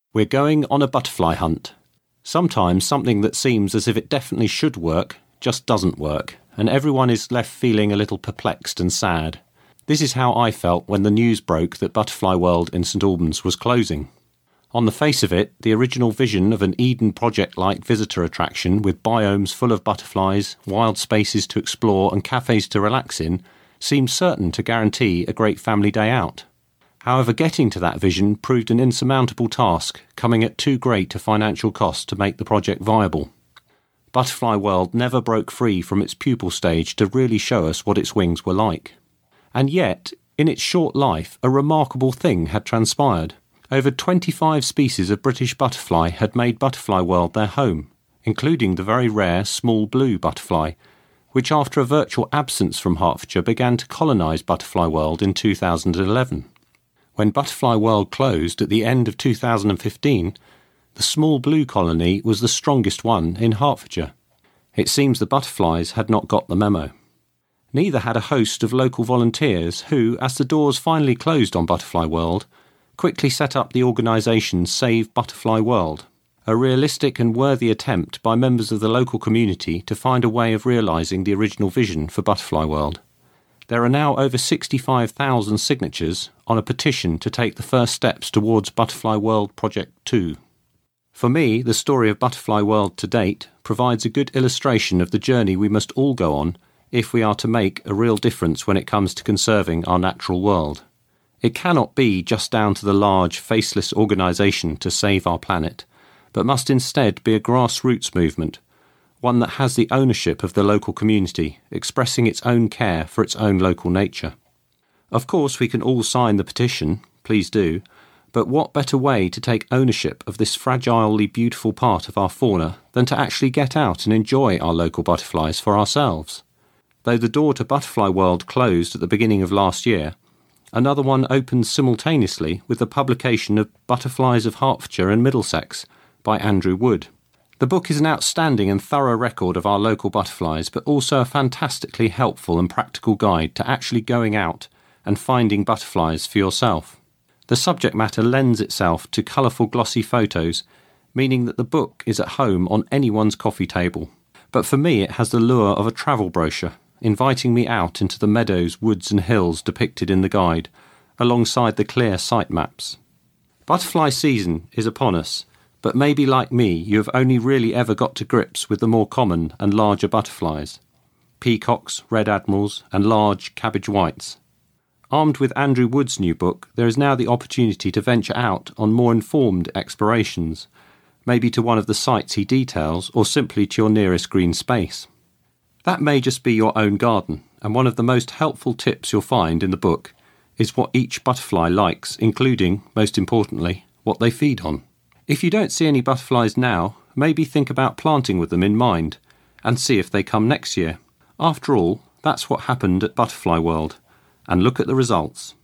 We're going on a butterfly hunt. Sometimes something that seems as if it definitely should work just doesn't work, and everyone is left feeling a little perplexed and sad. This is how I felt when the news broke that Butterfly World in St Albans was closing. On the face of it, the original vision of an Eden Project-like visitor attraction with biomes full of butterflies, wild spaces to explore and cafes to relax in seemed certain to guarantee a great family day out. However, getting to that vision proved an insurmountable task, coming at too great a financial cost to make the project viable. Butterfly World never broke free from its pupal stage to really show us what its wings were like. And yet, in its short life, a remarkable thing had transpired. Over 25 species of British butterfly had made Butterfly World their home, including the very rare small blue butterfly, which after a virtual absence from Hertfordshire began to colonise Butterfly World in 2011. When Butterfly World closed at the end of 2015, the small blue colony was the strongest one in Hertfordshire. It seems the butterflies had not got the memo. Neither had a host of local volunteers who, as the doors finally closed on Butterfly World, quickly set up the organisation Save Butterfly World, a realistic and worthy attempt by members of the local community to find a way of realising the original vision for Butterfly World. There are now over 65,000 signatures on a petition to take the first steps towards Butterfly World Project 2. For me, the story of Butterfly World to date provides a good illustration of the journey we must all go on if we are to make a real difference when it comes to conserving our natural world. It cannot be just down to the large, faceless organisation to save our planet, but must instead be a grassroots movement, one that has the ownership of the local community, expressing its own care for its own local nature. Of course, we can all sign the petition, please do, but what better way to take ownership of this fragilely beautiful part of our fauna than to actually get out and enjoy our local butterflies for ourselves? Though the door to Butterfly World closed at the beginning of last year, another one opened simultaneously with the publication of Butterflies of Hertfordshire and Middlesex by Andrew Wood. The book is an outstanding and thorough record of our local butterflies, but also a fantastically helpful and practical guide to actually going out and finding butterflies for yourself. The subject matter lends itself to colourful glossy photos, meaning that the book is at home on anyone's coffee table. But for me it has the lure of a travel brochure, inviting me out into the meadows, woods and hills depicted in the guide, alongside the clear site maps. Butterfly season is upon us, but maybe like me you have only really ever got to grips with the more common and larger butterflies. Peacocks, red admirals and large cabbage whites. Armed with Andrew Wood's new book, there is now the opportunity to venture out on more informed explorations, maybe to one of the sites he details or simply to your nearest green space. That may just be your own garden, and one of the most helpful tips you'll find in the book is what each butterfly likes, including, most importantly, what they feed on. If you don't see any butterflies now, maybe think about planting with them in mind and see if they come next year. After all, that's what happened at Butterfly World, and look at the results.